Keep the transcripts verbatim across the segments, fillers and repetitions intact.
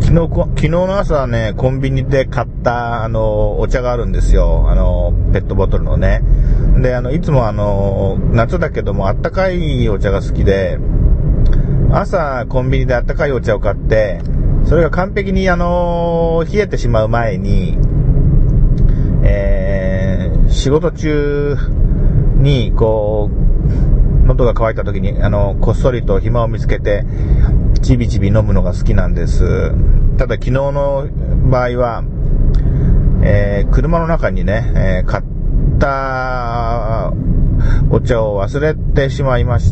昨日こ、昨日の朝ね、コンビニで買った、あの、お茶があるんですよ。あの、ペットボトルのね。で、あの、いつもあの、夏だけどもあったかいお茶が好きで、朝コンビニであったかいお茶を買って、それが完璧にあの、冷えてしまう前に、えー、仕事中に、こう、喉が渇いた時に、あの、こっそりと暇を見つけて、ちびちび飲むのが好きなんです。ただ昨日の場合は、えー、車の中にね、えー、買ったお茶を忘れてしまいまして、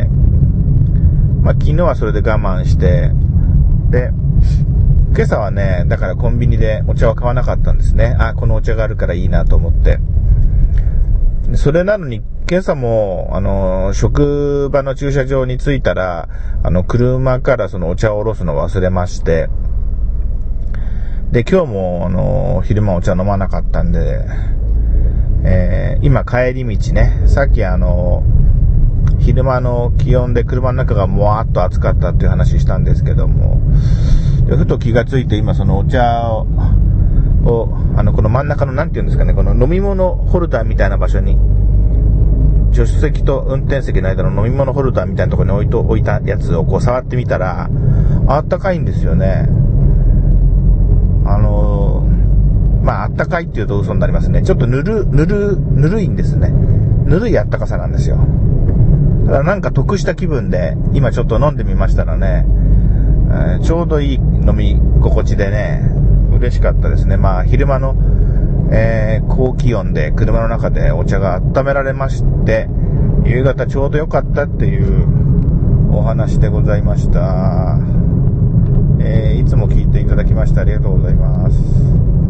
まあ、昨日はそれで我慢して、で、今朝はね、だからコンビニでお茶は買わなかったんですね。あ、このお茶があるからいいなと思って。それなのに、今朝も、あの、職場の駐車場に着いたら、あの、車からそのお茶を下ろすのを忘れまして、で、今日も、あの、昼間お茶飲まなかったんで、えー、今帰り道ね、さっきあの、昼間の気温で車の中がもわーっと暑かったっていう話したんですけども、でふと気がついて今そのお茶を、をあの、この真ん中のなんていうんですかね、この飲み物ホルダーみたいな場所に、助手席と運転席の間の飲み物ホルダーみたいなところに置いと、置いたやつをこう触ってみたら、あったかいんですよね。あのー、まあ、あったかいっていうと嘘になりますね。ちょっとぬる、ぬる、ぬるいんですね。ぬるいあったかさなんですよ。だからなんか得した気分で、今ちょっと飲んでみましたらね、えー、ちょうどいい飲み心地でね、嬉しかったですね。まあ、昼間の、えー、高気温で車の中でお茶が温められまして、夕方ちょうど良かったっていうお話でございました。えー、いつも聞いていただきましてありがとうございます。